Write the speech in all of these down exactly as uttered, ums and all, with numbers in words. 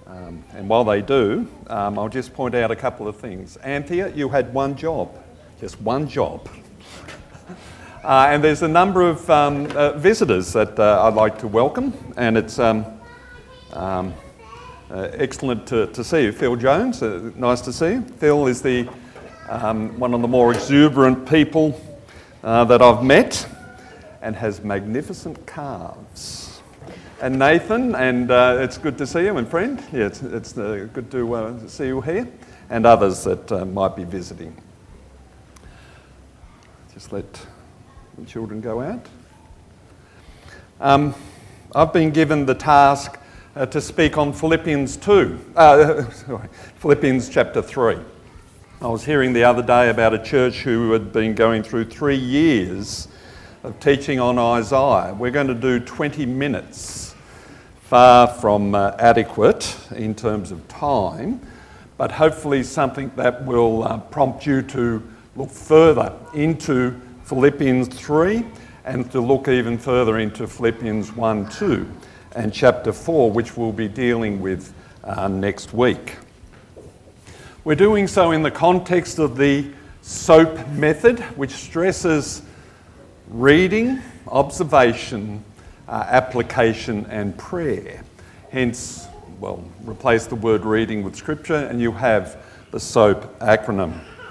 Um, and while they do, um, I'll just point out a couple of things. Anthea, you had one job, just one job. uh, and there's a number of um, uh, visitors that uh, I'd like to welcome, and it's um, um, uh, excellent to, to see you. Phil Jones, uh, nice to see you. Phil is the um, one of the more exuberant people uh, that I've met, and has magnificent calves. And Nathan, and uh, it's good to see you, and friend. Yeah, it's, it's uh, good to uh, see you here, and others that uh, might be visiting. Just let the children go out. Um, I've been given the task uh, to speak on Philippians two, uh, sorry, Philippians chapter three. I was hearing the other day about a church who had been going through three years of teaching on Isaiah. We're going to do twenty minutes. Far from uh, adequate in terms of time, but hopefully something that will uh, prompt you to look further into Philippians three and to look even further into Philippians one, two and chapter four, which we'll be dealing with uh, next week. We're doing so in the context of the SOAP method, which stresses reading, observation, Uh, application and prayer. Hence, well, replace the word reading with scripture and you have the SOAP acronym.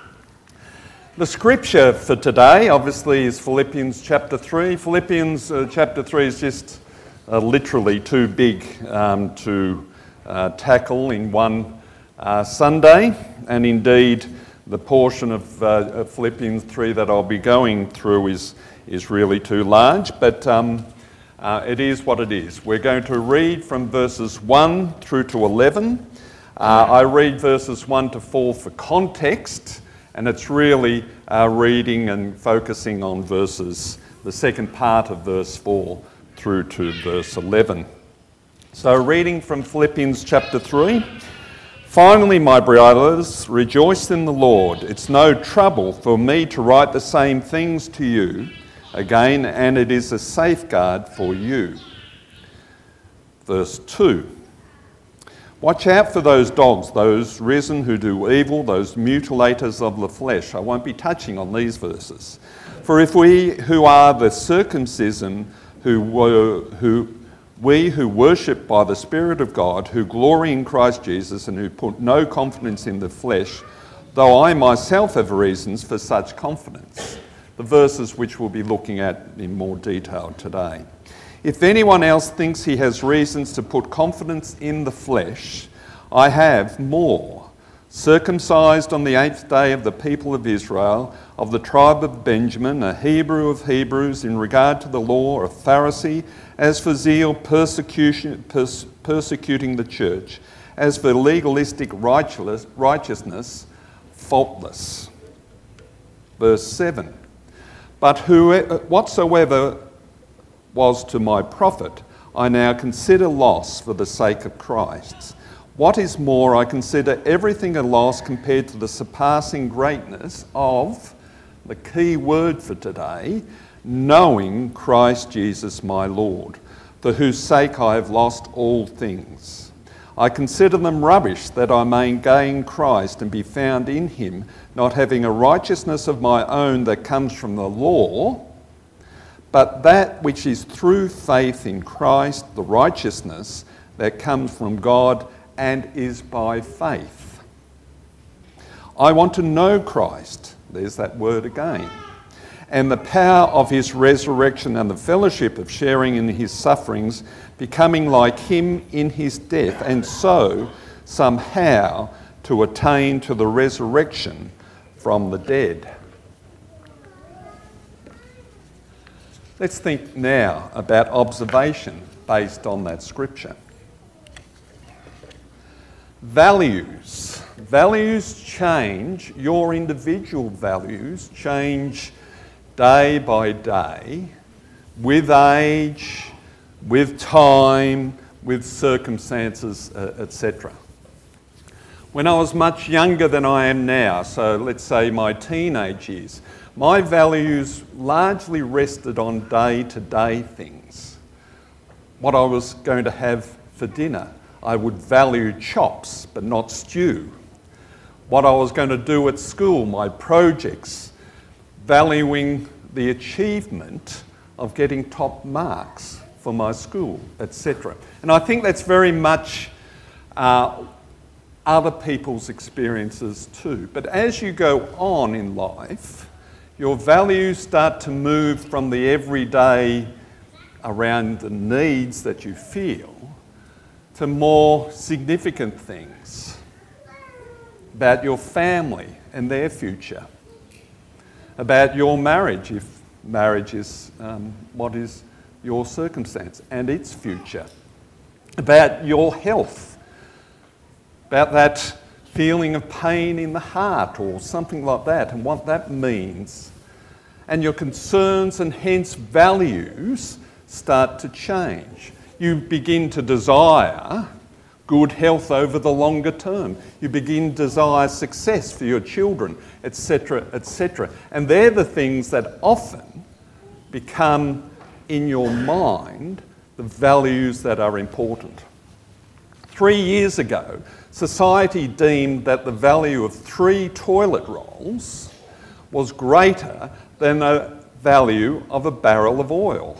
The scripture for today obviously is Philippians chapter three. Philippians uh, chapter three is just uh, literally too big um, to uh, tackle in one uh, Sunday, and indeed the portion of, uh, of Philippians three that I'll be going through is, is really too large, but um, Uh, it is what it is. We're going to read from verses one through to eleven. Uh, I read verses one to four for context, and it's really uh, reading and focusing on verses, the second part of verse four through to verse eleven. So reading from Philippians chapter three. Finally, my brothers, rejoice in the Lord. It's no trouble for me to write the same things to you again, and it is a safeguard for you. Verse two. Watch out for those dogs, those risen who do evil, those mutilators of the flesh. I won't be touching on these verses. For if we who are the circumcision, who were, who we who worship by the Spirit of God, who glory in Christ Jesus, and who put no confidence in the flesh, though I myself have reasons for such confidence. The verses which we'll be looking at in more detail today. If anyone else thinks he has reasons to put confidence in the flesh, I have more. Circumcised on the eighth day of the people of Israel, of the tribe of Benjamin, a Hebrew of Hebrews, in regard to the law, a Pharisee, as for zeal, persecution, pers- persecuting the church, as for legalistic righteousness, faultless. Verse seven. But whoever, whatsoever was to my profit, I now consider loss for the sake of Christ. What is more, I consider everything a loss compared to the surpassing greatness of, the key word for today, knowing Christ Jesus my Lord, for whose sake I have lost all things. I consider them rubbish, that I may gain Christ and be found in him, not having a righteousness of my own that comes from the law, but that which is through faith in Christ, the righteousness that comes from God and is by faith. I want to know Christ, there's that word again, and the power of his resurrection and the fellowship of sharing in his sufferings, becoming like him in his death, and so somehow to attain to the resurrection from the dead. Let's think now about observation based on that scripture. Values. Values change, your individual values change day by day, with age, with time, with circumstances, uh, et cetera. When I was much younger than I am now, so let's say my teenage years, my values largely rested on day-to-day things. What I was going to have for dinner. I would value chops but not stew. What I was going to do at school, my projects, valuing the achievement of getting top marks for my school, et cetera. And I think that's very much uh, other people's experiences too. But as you go on in life, your values start to move from the everyday around the needs that you feel to more significant things about your family and their future, about your marriage, if marriage is um, what is your circumstance, and its future, about your health, about that feeling of pain in the heart or something like that, and what that means. And your concerns and hence values start to change. You begin to desire good health over the longer term. You begin to desire success for your children, et cetera, et cetera. And they're the things that often become in your mind the values that are important. Three years ago, society deemed that the value of three toilet rolls was greater than the value of a barrel of oil.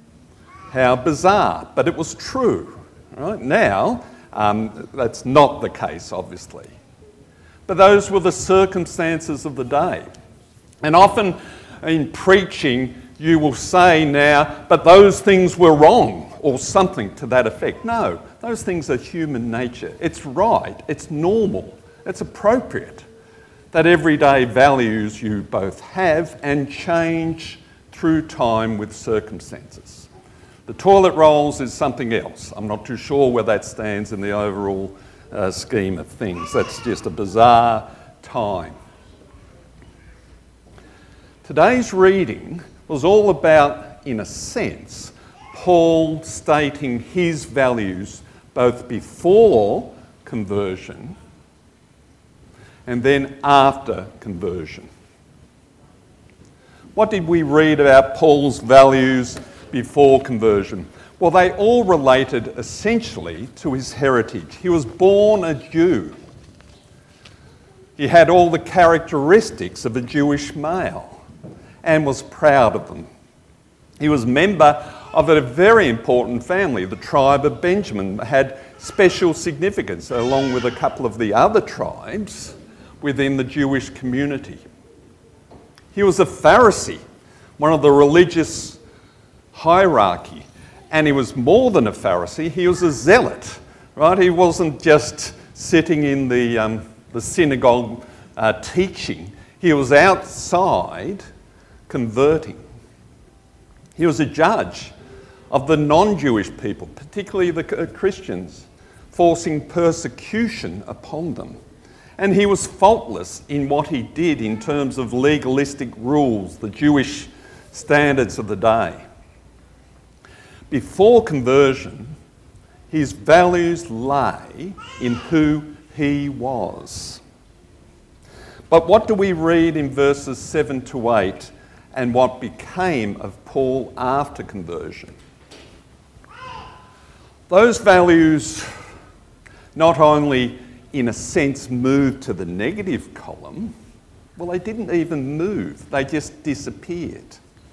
How bizarre, but it was true. Right? Now, um, that's not the case, obviously. But those were the circumstances of the day. And often in preaching, you will say now, but those things were wrong, or something to that effect. No, those things are human nature. It's right, it's normal, it's appropriate that everyday values you both have and change through time with circumstances. The toilet rolls is something else. I'm not too sure where that stands in the overall uh, scheme of things. That's just a bizarre time. Today's reading was all about, in a sense, Paul stating his values both before conversion and then after conversion. What did we read about Paul's values before conversion? Well, they all related essentially to his heritage. He was born a Jew. He had all the characteristics of a Jewish male and was proud of them. He was a member of a very important family. The tribe of Benjamin had special significance, along with a couple of the other tribes within the Jewish community. He was a Pharisee, one of the religious hierarchy, and he was more than a Pharisee, he was a zealot, right? He wasn't just sitting in the, um, the synagogue uh, teaching, he was outside converting. He was a judge of the non-Jewish people, particularly the Christians, forcing persecution upon them. And he was faultless in what he did in terms of legalistic rules, the Jewish standards of the day. Before conversion, his values lay in who he was. But what do we read in verses seven to eight and what became of Paul after conversion? Those values not only, in a sense, moved to the negative column, well, they didn't even move, they just disappeared.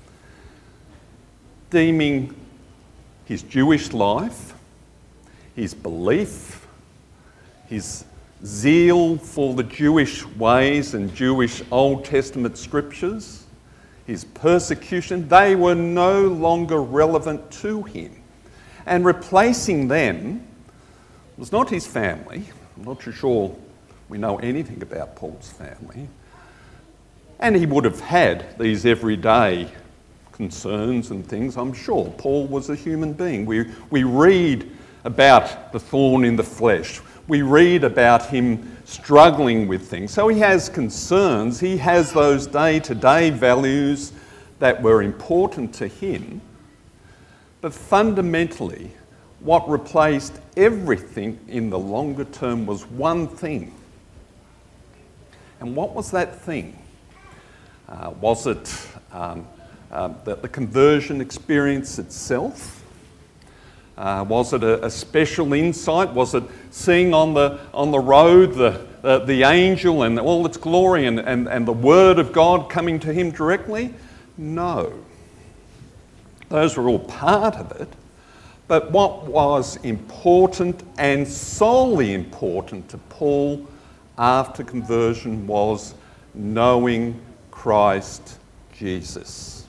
Deeming his Jewish life, his belief, his zeal for the Jewish ways and Jewish Old Testament scriptures, his persecution, they were no longer relevant to him. And replacing them was not his family. I'm not too sure we know anything about Paul's family. And he would have had these everyday concerns and things, I'm sure. Paul was a human being. We, we read about the thorn in the flesh. We read about him struggling with things. So he has concerns. He has those day-to-day values that were important to him. But fundamentally, what replaced everything in the longer term was one thing. And what was that thing? Uh, was it um, uh, the, the conversion experience itself? Uh, was it a, a special insight? Was it seeing on the on the road the the, the angel and all its glory and, and, and the word of God coming to him directly? No. Those were all part of it. But what was important and solely important to Paul after conversion was knowing Christ Jesus.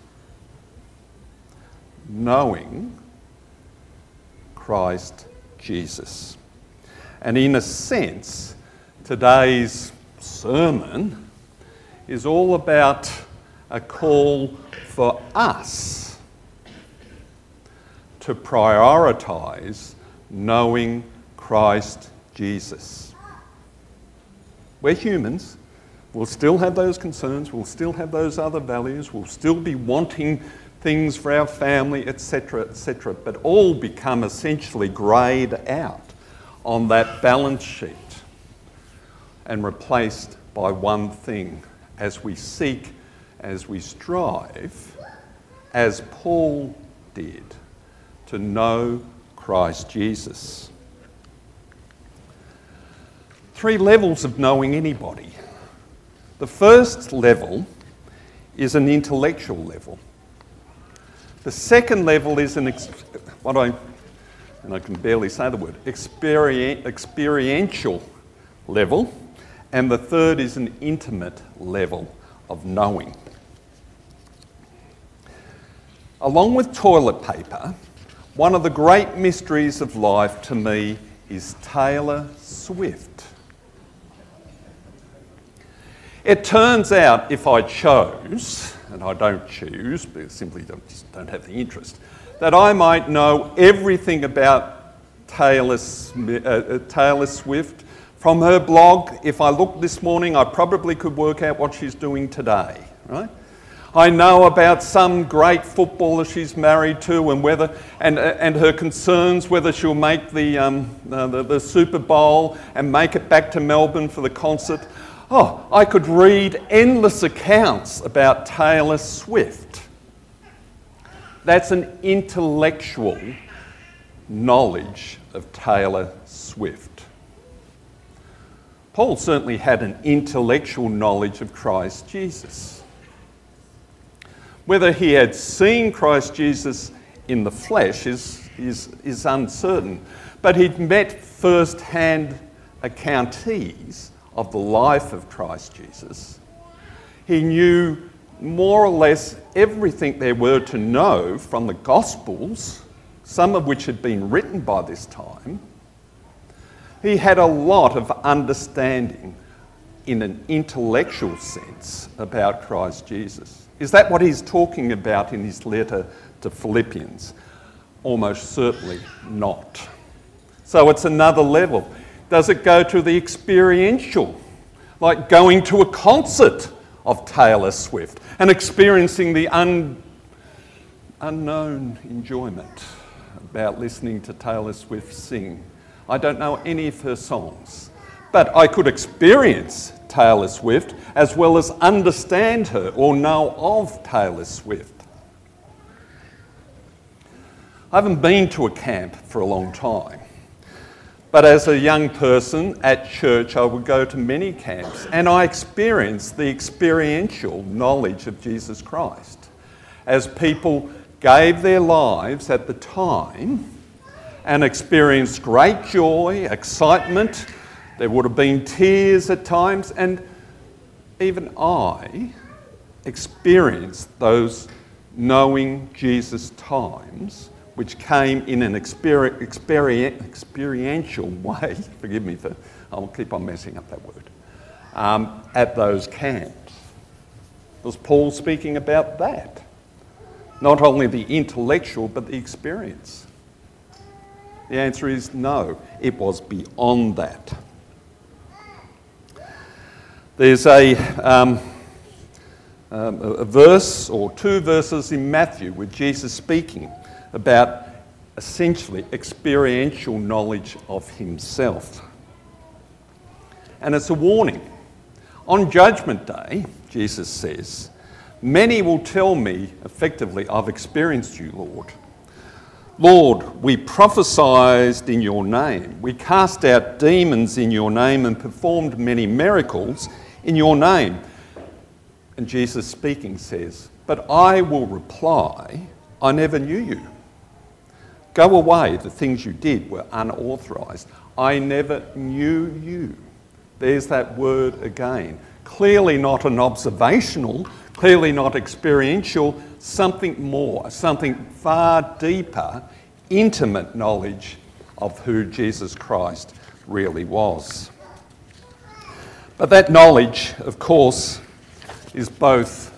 Knowing Christ Jesus. And in a sense, today's sermon is all about a call for us to prioritise knowing Christ Jesus. We're humans. We'll still have those concerns. We'll still have those other values. We'll still be wanting things for our family, et cetera, et cetera. But all become essentially greyed out on that balance sheet and replaced by one thing as we seek, as we strive, as Paul did, to know Christ Jesus. Three levels of knowing anybody. The first level is an intellectual level. The second level is an, ex- what I, and I can barely say the word, experien- experiential level. And the third is an intimate level of knowing. Along with toilet paper, one of the great mysteries of life to me is Taylor Swift. It turns out if I chose, and I don't choose because simply don't, just don't have the interest, that I might know everything about Taylor, uh, Taylor Swift. From her blog, if I looked this morning, I probably could work out what she's doing today, right? I know about some great footballer she's married to and whether and and her concerns whether she'll make the, um, uh, the the Super Bowl and make it back to Melbourne for the concert. Oh, I could read endless accounts about Taylor Swift. That's an intellectual knowledge of Taylor Swift. Paul certainly had an intellectual knowledge of Christ Jesus. Whether he had seen Christ Jesus in the flesh is, is, is uncertain, but he'd met first-hand accountees of the life of Christ Jesus. He knew more or less everything there were to know from the Gospels, some of which had been written by this time. He had a lot of understanding in an intellectual sense about Christ Jesus. Is that what he's talking about in his letter to Philippians? Almost certainly not. So it's another level. Does it go to the experiential, like going to a concert of Taylor Swift and experiencing the un- unknown enjoyment about listening to Taylor Swift sing? I don't know any of her songs, but I could experience Taylor Swift as well as understand her or know of Taylor Swift. I haven't been to a camp for a long time, but as a young person at church I would go to many camps and I experienced the experiential knowledge of Jesus Christ as people gave their lives at the time and experienced great joy, excitement. There would have been tears at times, and even I experienced those knowing Jesus times, which came in an exper- exper- experiential way. Forgive me for, I'll keep on messing up that word, um, at those camps. Was Paul speaking about that? Not only the intellectual, but the experience. The answer is no, it was beyond that. There's a, um, um, a verse or two verses in Matthew with Jesus speaking about essentially experiential knowledge of himself. And it's a warning. On Judgment Day, Jesus says, many will tell me effectively, I've experienced you, Lord. Lord, we prophesied in your name. We cast out demons in your name and performed many miracles in your name. And Jesus speaking says, but I will reply, I never knew you. Go away, the things you did were unauthorised. I never knew you. There's that word again. Clearly not an observational, clearly not experiential, something more, something far deeper, intimate knowledge of who Jesus Christ really was. But that knowledge, of course, is both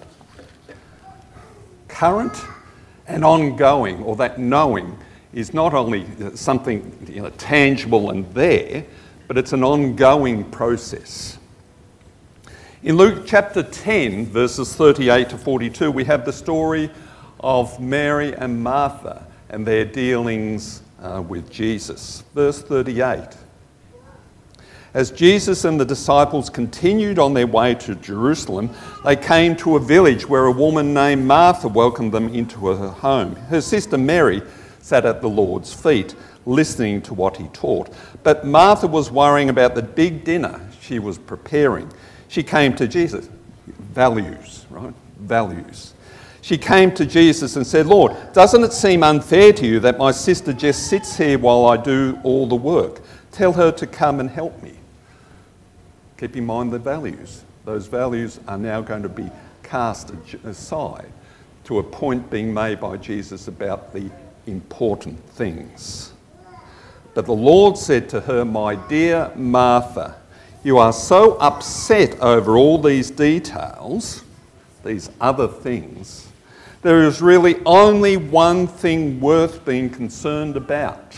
current and ongoing, or that knowing is not only something, you know, tangible and there, but it's an ongoing process. In Luke chapter ten, verses thirty-eight to forty-two, we have the story of Mary and Martha and their dealings uh, with Jesus. Verse thirty-eight. As Jesus and the disciples continued on their way to Jerusalem, they came to a village where a woman named Martha welcomed them into her home. Her sister Mary sat at the Lord's feet, listening to what he taught. But Martha was worrying about the big dinner she was preparing. She came to Jesus. Values, right? Values. She came to Jesus and said, Lord, doesn't it seem unfair to you that my sister just sits here while I do all the work? Tell her to come and help me. Keep in mind the values. Those values are now going to be cast aside to a point being made by Jesus about the important things. But the Lord said to her, my dear Martha, you are so upset over all these details, these other things. There is really only one thing worth being concerned about.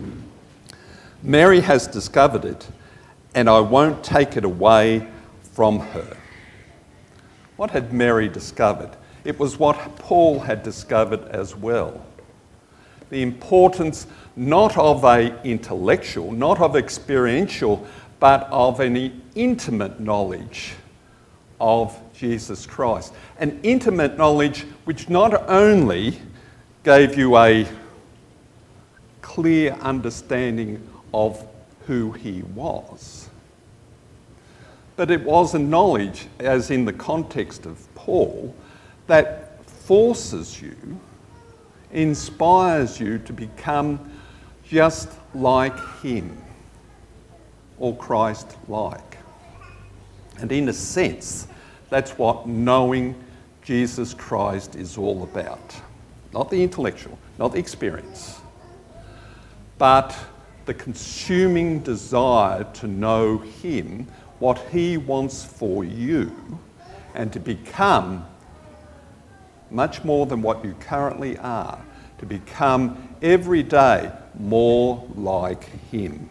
Mary has discovered it, and I won't take it away from her. What had Mary discovered? It was what Paul had discovered as well. The importance not of an intellectual, not of experiential, but of an intimate knowledge of Jesus Christ. An intimate knowledge which not only gave you a clear understanding of who he was, but it was a knowledge, as in the context of Paul, that forces you, inspires you to become just like him, or Christ-like. And in a sense, that's what knowing Jesus Christ is all about. Not the intellectual, not the experience, but the consuming desire to know him, what he wants for you, and to become much more than what you currently are, to become every day more like him.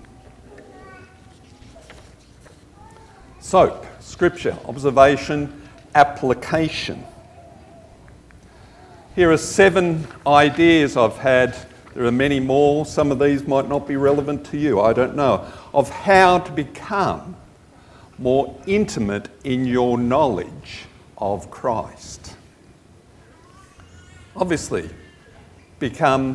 So, scripture, observation, application. Here are seven ideas I've had. There are many more. Some of these might not be relevant to you, I don't know, of how to become more intimate in your knowledge of Christ. Obviously, become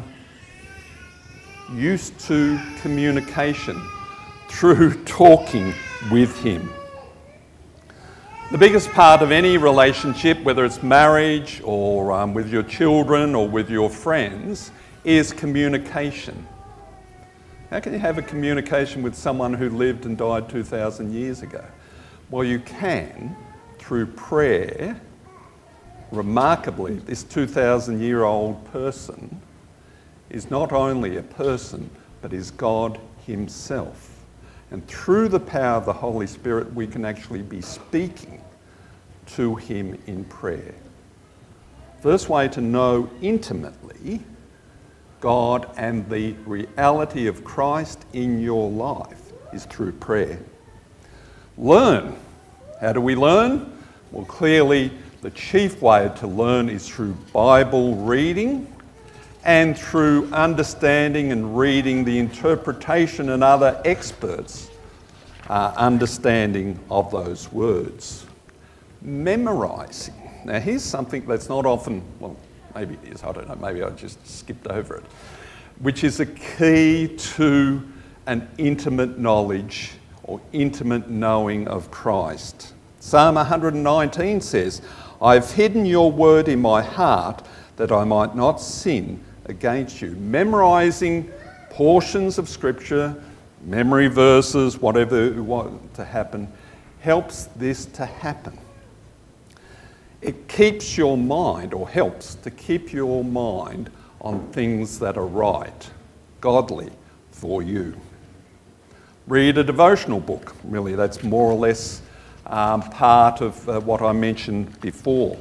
used to communication through talking with him. The biggest part of any relationship, whether it's marriage or um, with your children or with your friends, is communication. How can you have a communication with someone who lived and died two thousand years ago? Well, you can through prayer. Remarkably, this two thousand year old person is not only a person, but is God himself. And through the power of the Holy Spirit, we can actually be speaking to him in prayer. First way to know intimately God and the reality of Christ in your life is through prayer. Learn. How do we learn? Well, clearly, the chief way to learn is through Bible reading and through understanding and reading the interpretation and other experts' uh, understanding of those words. Memorising. Now here's something that's not often, well, maybe it is, I don't know, maybe I just skipped over it. which is a key to an intimate knowledge or intimate knowing of Christ. Psalm one nineteen says, "I've hidden your word in my heart that I might not sin against you." Memorising portions of Scripture, memory verses, whatever you want to happen, helps this to happen. It keeps your mind, or helps to keep your mind on things that are right, godly for you. Read a devotional book. Really, that's more or less um, part of uh, what I mentioned before.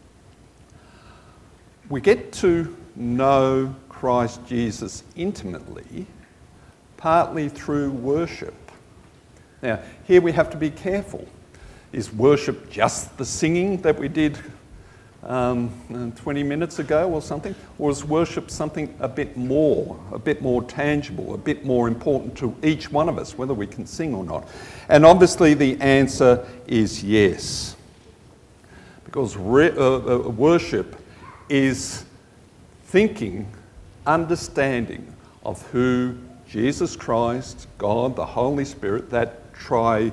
We get to know Christ Jesus intimately, partly through worship. Now, here we have to be careful. Is worship just the singing that we did um, twenty minutes ago or something? Or is worship something a bit more, a bit more tangible, a bit more important to each one of us, whether we can sing or not? And obviously the answer is yes. Because re- uh, uh, worship is thinking, understanding of who Jesus Christ, God, the Holy Spirit, that tri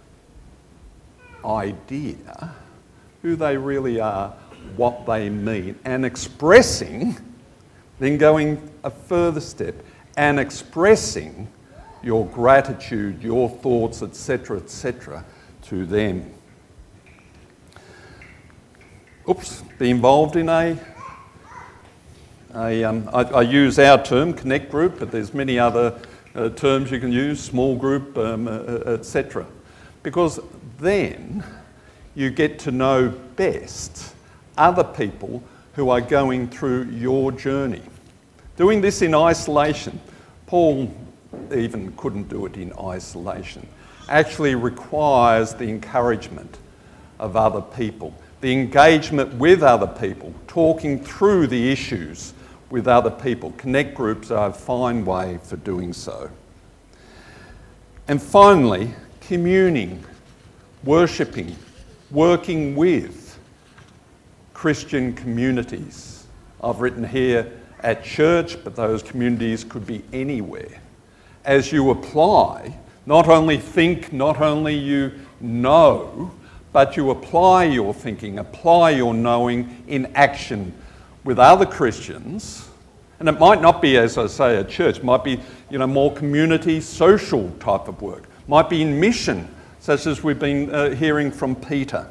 idea, who they really are, what they mean, and expressing, then going a further step, and expressing your gratitude, your thoughts, et cetera, et cetera, to them. Oops, be involved in a, a um, I, I use our term, connect group, but there's many other uh, terms you can use, small group, um, uh, et cetera. Because then you get to know best other people who are going through your journey. Doing this in isolation, Paul even couldn't do it in isolation, actually requires the encouragement of other people, the engagement with other people, talking through the issues with other people. Connect groups are a fine way for doing so. And finally, communing, worshipping, working with Christian communities. I've written here at church, but those communities could be anywhere. As you apply, not only think, not only you know, but you apply your thinking, apply your knowing in action with other Christians. And it might not be, as I say, a church. It might be, you know, more community, social type of work. It might be in mission, such as we've been uh, hearing from Peter.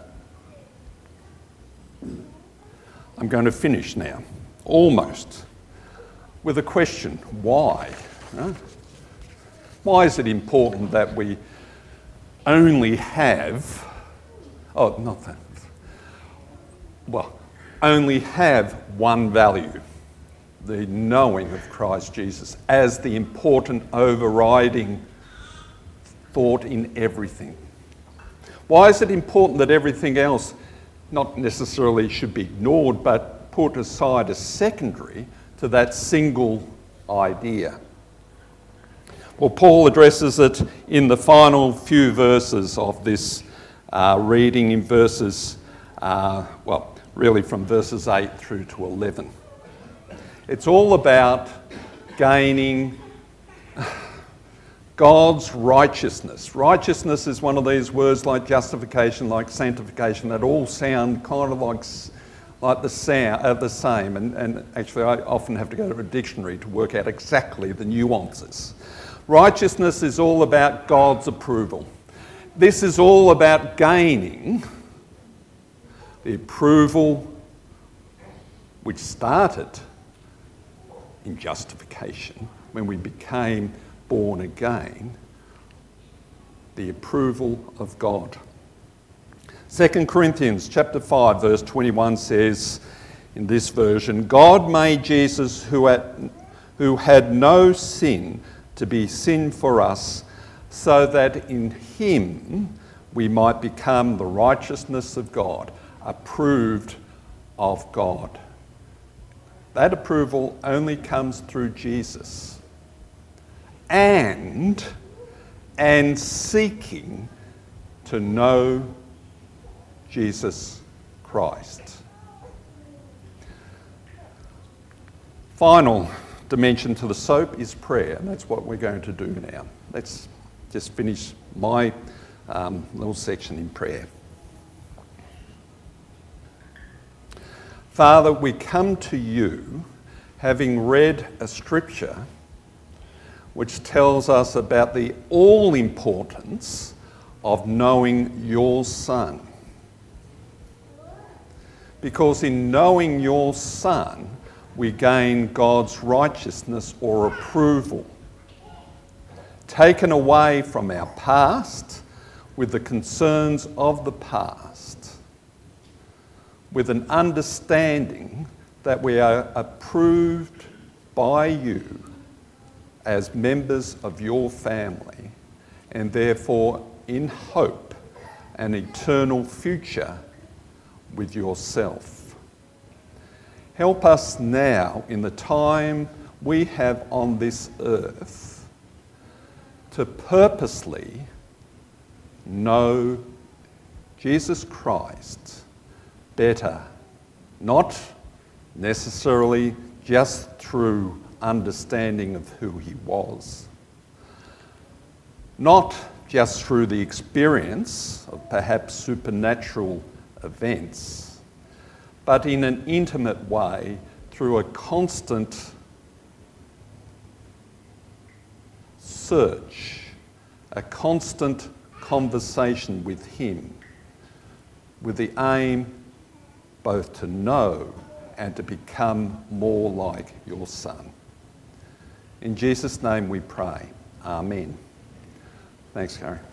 I'm going to finish now, almost, with a question. Why? Huh? Why is it important that we only have, oh, not that, well, only have one value, the knowing of Christ Jesus, as the important overriding thought in everything? Why is it important that everything else not necessarily should be ignored, but put aside as secondary to that single idea? Well, Paul addresses it in the final few verses of this uh, reading, in verses, uh, well, really from verses eight through to eleven. It's all about gaining God's righteousness. Righteousness is one of these words like justification, like sanctification, that all sound kind of like, like the, sound, uh, the same. And, and actually I often have to go to a dictionary to work out exactly the nuances. Righteousness is all about God's approval. This is all about gaining the approval which started in justification when we became born again, the approval of God. Second Corinthians chapter five verse twenty-one says in this version, God made Jesus, who had, who had no sin, to be sin for us, so that in him we might become the righteousness of God, approved of God. That approval only comes through Jesus. And, and seeking to know Jesus Christ. Final dimension to the soap is prayer, and that's what we're going to do now. Let's just finish my um, little section in prayer. Father, we come to you having read a scripture which tells us about the all-importance of knowing your Son. Because in knowing your Son, we gain God's righteousness or approval, taken away from our past with the concerns of the past, with an understanding that we are approved by you as members of your family, and therefore in hope an eternal future with yourself. Help us now, in the time we have on this earth, to purposely know Jesus Christ better, not necessarily just through understanding of who he was, not just through the experience of perhaps supernatural events, but in an intimate way through a constant search, a constant conversation with him, with the aim both to know and to become more like your Son. In Jesus' name we pray. Amen. Thanks, Gary.